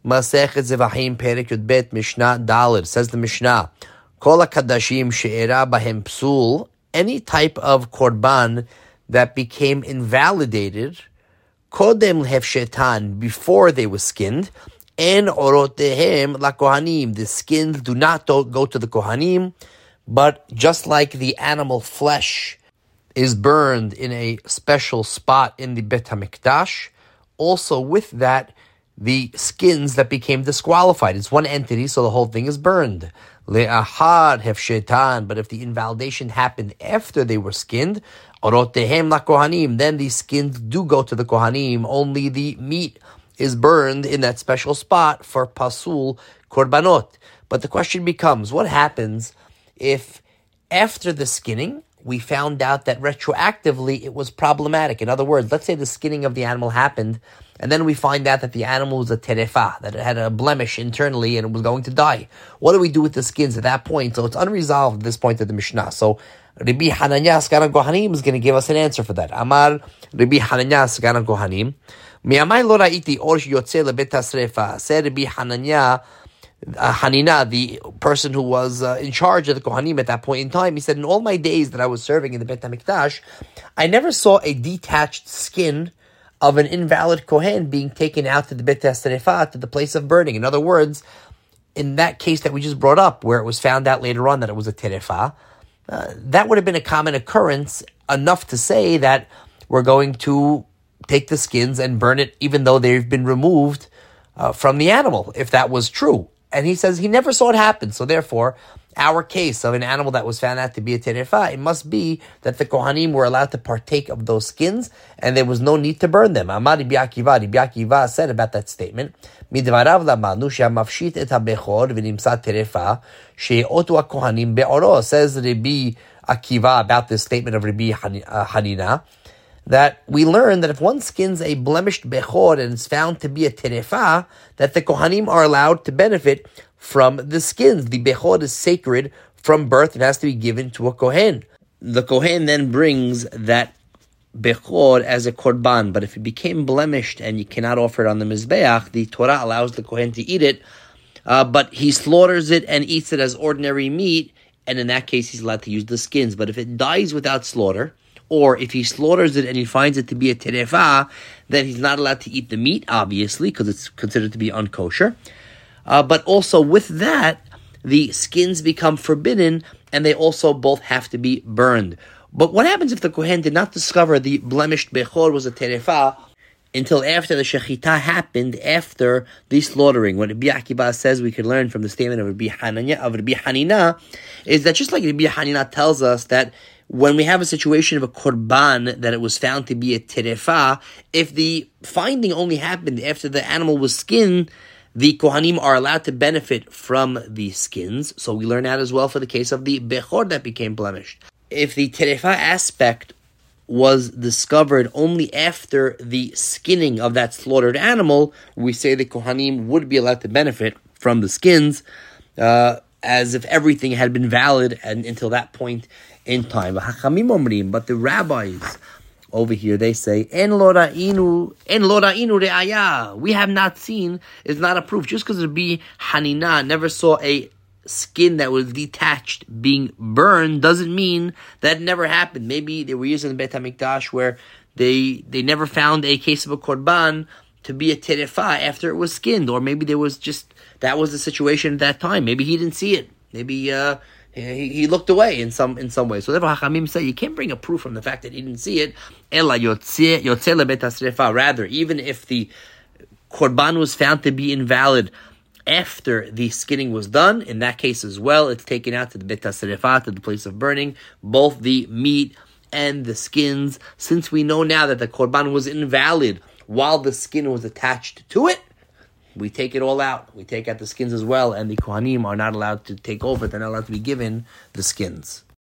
Masechet Zevachim Perek Yud Bet Mishnah Daled. Says the Mishnah, Kol HaKadashim She'era Bahem Psul, any type of korban that became invalidated, Kodem Hefshetan, before they were skinned, and Orotehem LaKohanim, the skins do not go to the Kohanim, but just like the animal flesh is burned in a special spot in the Bet HaMikdash, also with that, the skins that became disqualified. It's one entity, so the whole thing is burned. Le'ahad hefshetan, but if the invalidation happened after they were skinned, orotehem lakohanim, then these skins do go to the kohanim. Only the meat is burned in that special spot for pasul korbanot. But the question becomes, what happens if after the skinning, we found out that retroactively it was problematic? In other words, let's say the skinning of the animal happened, and then we find out that the animal was a terefa, that it had a blemish internally and it was going to die. What do we do with the skins at that point? So it's unresolved at this point of the Mishnah. So Rabbi Hananya Sgan Kohanim is going to give us an answer for that. Amar Rabbi Hananya Sgan Kohanim, Mi'amai lo ra'iti or yotze lebet hasrefa. Said Rabbi Hananya, Hanina, the person who was in charge of the Kohanim at that point in time, he said, in all my days that I was serving in the Bet HaMikdash, I never saw a detached skin of an invalid Kohen being taken out to the Bet HaSrefa, to the place of burning. In other words, in that case that we just brought up, where it was found out later on that it was a terefa, that would have been a common occurrence, enough to say that we're going to take the skins and burn it, even though they've been removed from the animal, if that was true. And he says he never saw it happen. So therefore, our case of an animal that was found out to be a terefa, it must be that the Kohanim were allowed to partake of those skins, and there was no need to burn them. Amar Rabbi Akiva said about that statement, Midvarav lamanu she'amafshit et habechor v'nimsa terefa she'otu haKohanim be'oro. Says Rabbi Akiva about this statement of Rabbi Hanina, that we learn that if one skins a blemished bechor and is found to be a terefa, that the Kohanim are allowed to benefit from the skins. The bechor is sacred from birth. It has to be given to a Kohen. The Kohen then brings that bechor as a korban, but if it became blemished and you cannot offer it on the Mizbeach, the Torah allows the Kohen to eat it, but he slaughters it and eats it as ordinary meat, and in that case he's allowed to use the skins. But if it dies without slaughter, or if he slaughters it and he finds it to be a terefa, then he's not allowed to eat the meat, obviously, because it's considered to be unkosher. But also with that, the skins become forbidden, and they also both have to be burned. But what happens if the Kohen did not discover the blemished bechor was a terefa until after the shechita happened, after the slaughtering? What Rabbi Akiva says we can learn from the statement of Rabbi Hanina, is that just like Rabbi Hanina tells us that when we have a situation of a korban that it was found to be a terefa, if the finding only happened after the animal was skinned, the Kohanim are allowed to benefit from the skins. So we learn that as well for the case of the bechor that became blemished. If the terefa aspect was discovered only after the skinning of that slaughtered animal, we say the Kohanim would be allowed to benefit from the skins, as if everything had been valid until that point in time. But the rabbis over here, they say, En lora'inu re'aya. We have not seen is not a proof. Just because Rabbi Hanina never saw a skin that was detached being burned doesn't mean that it never happened. Maybe there were years in the Bet HaMikdash where they never found a case of a korban to be a terefa after it was skinned, or maybe there was just, that was the situation at that time. Maybe he didn't see it. Maybe he looked away in some way. So therefore, Hachamim say you can't bring a proof from the fact that he didn't see it. Ela yotze lebet hasrefa. Rather, even if the korban was found to be invalid after the skinning was done, in that case as well, it's taken out to the bet hasrefa, to the place of burning, both the meat and the skins. Since we know now that the korban was invalid while the skin was attached to it, we take it all out. We take out the skins as well, and the Kohanim are not allowed to take over. They're not allowed to be given the skins.